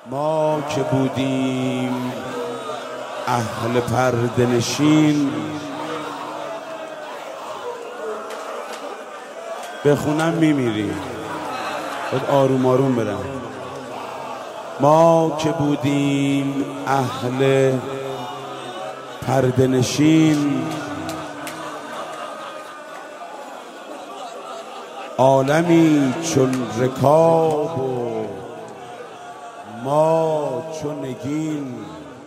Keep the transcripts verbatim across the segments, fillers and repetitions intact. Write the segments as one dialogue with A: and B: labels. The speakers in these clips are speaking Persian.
A: ما که بودیم اهل پرده نشین، بخونم میمیری، باید آروم آروم برم. ما که بودیم اهل پرده نشین، عالمی چون رکاب و ما چون نگین.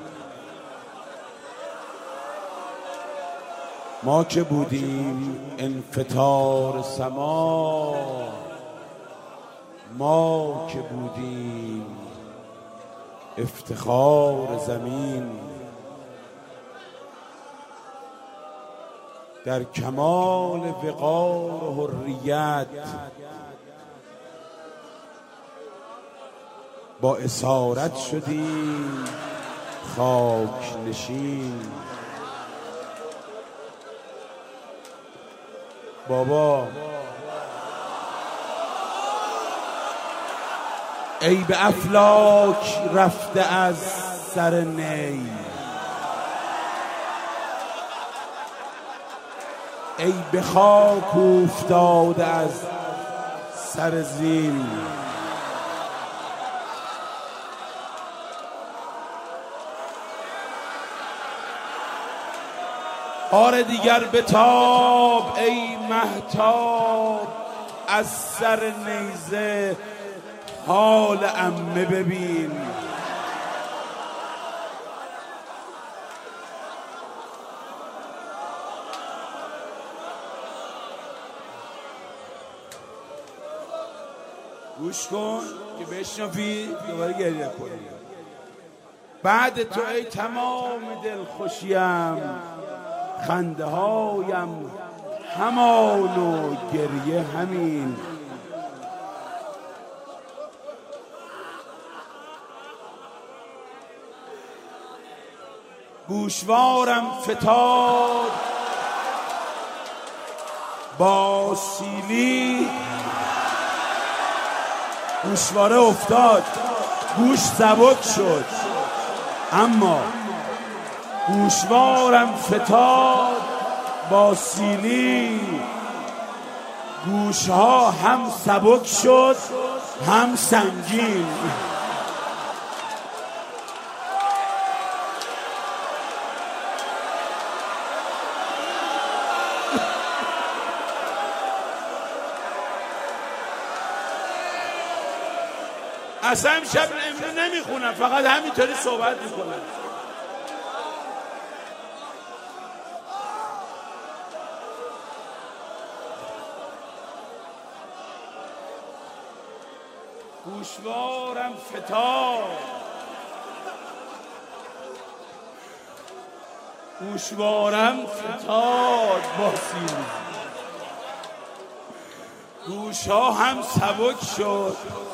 A: ما که بودیم انفطار سما، ما که بودیم افتخار زمین. در کمال وقار و حریت با اسارت شدیم خاک نشین. بابا ای به افلاک رفته از سر نی، ای به خاک افتاده از سر زین. آره دیگر بتاب ای مهتاب، از سر نیزه حال عمه ببین. گوش کن که بشنفی دوباره گریه کنی. بعد تو ای تمام دل خوشیم، خنده هایم همان و گریه همین. گوشوارم فتاد با سیلی، گوشواره افتاد گوش سبک شد، اما گوشوارم فتاد با سیلی، گوشها هم سبک شد هم سنگین. اصلا امشب امروز نمیخونم، فقط همینطوری صحبت میکنم. گوشوارم فتاد، گوشوارم فتاد با سیلی، گوشها هم سبک شد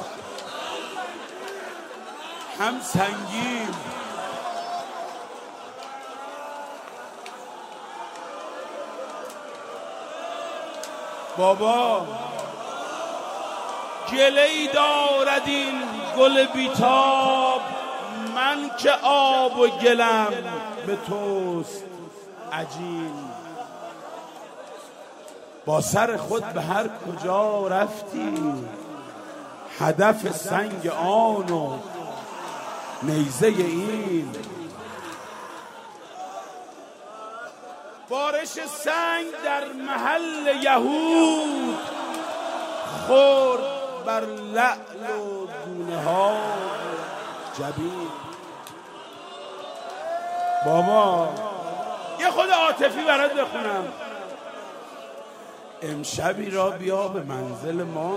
A: هم سنگین. بابا گله‌ای دارد این گل بیتاب، من که آب و گلم به توست عجین. با سر خود به هر کجا رفتی، هدف سنگ آن و نیزه این. بارش سنگ در محل یهود، خورد بر لعل و گونه ها جبین. بابا یه خود عاطفی برات بخونم. امشبی را بیا به منزل ما،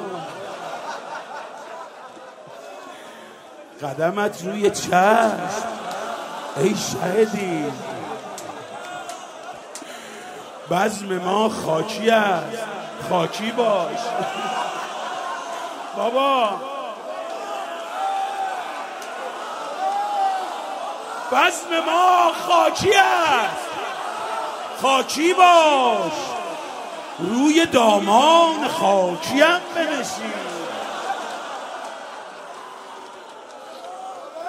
A: قدمت روی چشم ای شهدی. بزم ما خاکی است، خاکی باش. بابا بزم ما خاکی است، خاکی باش. روی دامان خاکی هم بنشین.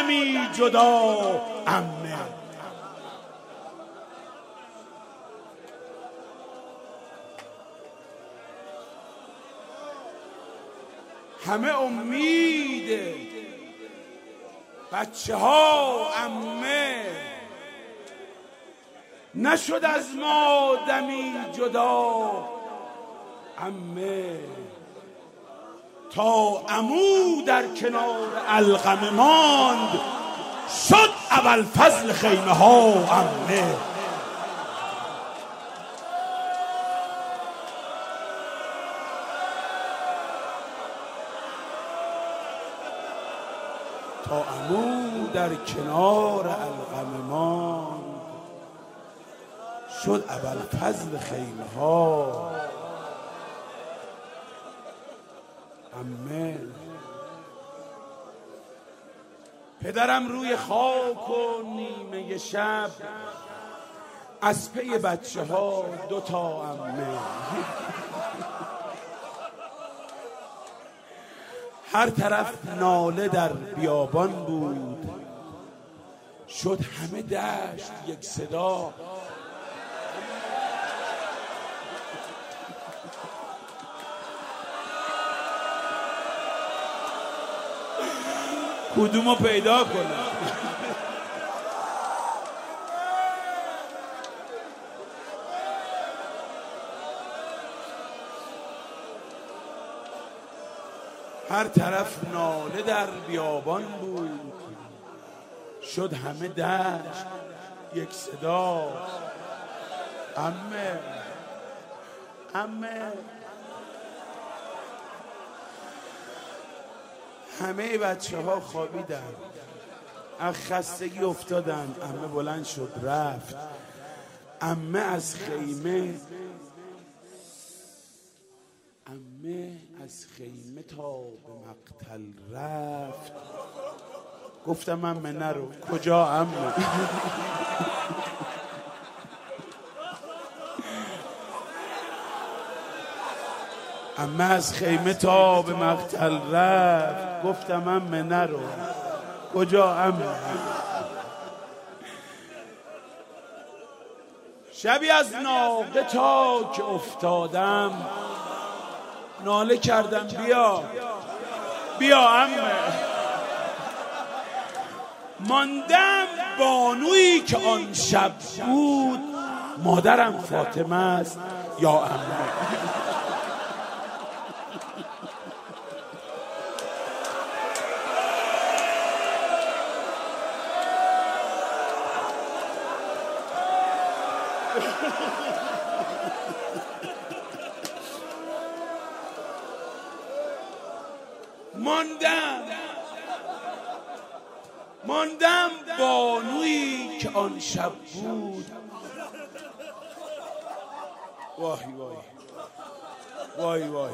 A: دمی جدا عمه. همه امید بچه ها عمه، نشد از ما دمی جدا عمه. تا عمو در کنار القمه ماند، شد ابوالفضل خیمه ها عمه. تا عمو در کنار القمه ماند، شد ابوالفضل خیمه ها عمه. پدرم روی خاک و نیمه شب، از پی بچه ها دو تا عمه. هر طرف ناله در بیابان بود، شد همه دشت یک صدا. کدومو پیدا کنم؟ هر طرف ناله در بیابان بود، شد همه دشت یک صدا. عمه عمه. همه بچه ها خوابیدن، از خستگی افتادن. عمه بلند شد رفت. عمه از خیمه عمه از خیمه تا به مقتل رفت. گفتم عمه نرو. کجا عمه؟ عمه از خیمه تا به مقتل رفت. گفتم عمه نرو. کجا عمه؟ شبی از ناقه تا که افتادم، ناله کردم بیا بیا عمه. ماندم بانویی که آن شب بود، مادرم فاطمه است یا عمه. ماندم ماندم بانویی که آن شب بود. وای وای وای وای.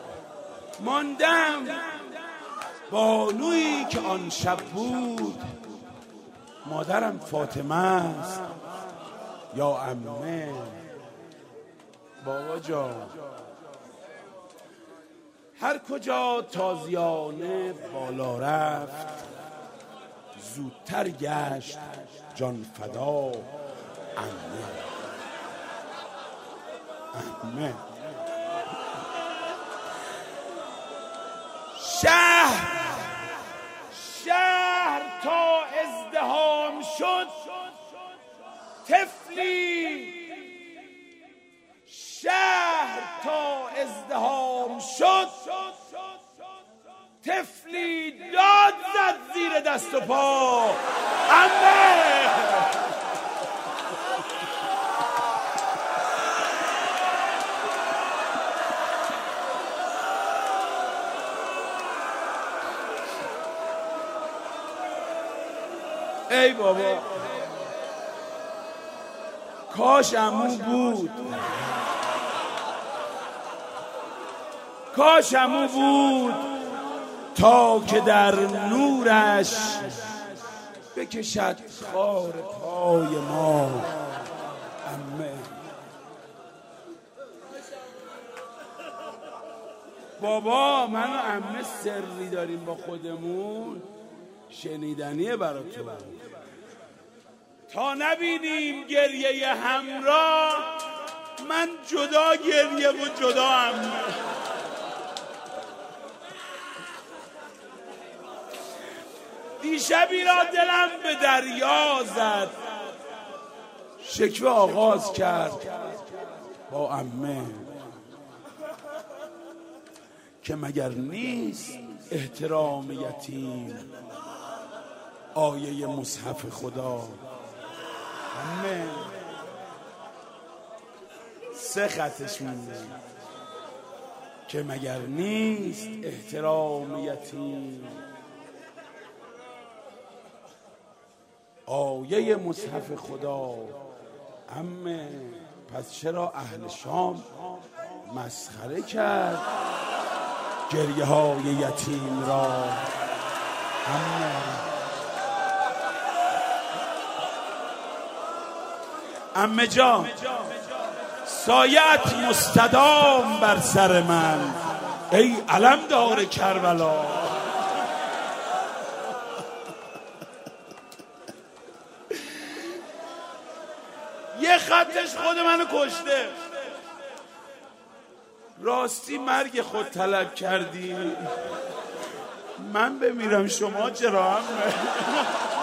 A: ماندم بانویی که آن شب بود، مادرم فاطمه است یا عمه. بابا جان، هر کجا تازیانه بالا رفت، زودتر گشت جان فدا عمه. عمه. شهر شهر تا ازدحام شد، طفلی. شهر تا ازدحام شد، طفلی داد زد زیر دست و پا عمه. ای بابا، کاش عمو بود، کاش عمو بود تا که در نورش بکشد خار پای ما عمه. بابا من و عمه سری داریم با خودمون، شنیدنیه برای تو. تا نبینیم گریه همراه، من جدا گریه و جدا هم. دیشبی را دلم به دریا زد، شکوه آغاز کرد با عمه که مگر نیست احترام یتیم آیه مصحف خدا. عمه سه خطش مونده که مگر نیست احترام یتیم آیه مصحف خدا. عمه پس چرا اهل شام مسخره کرد گریه های یتیم را؟ عمه عمه جان سایت مستدام بر سر من ای علمدار کربلا. یه خطش خود منو کشته. راستی مرگ خود طلب کردی، من بمیرم شما چرا؟ هم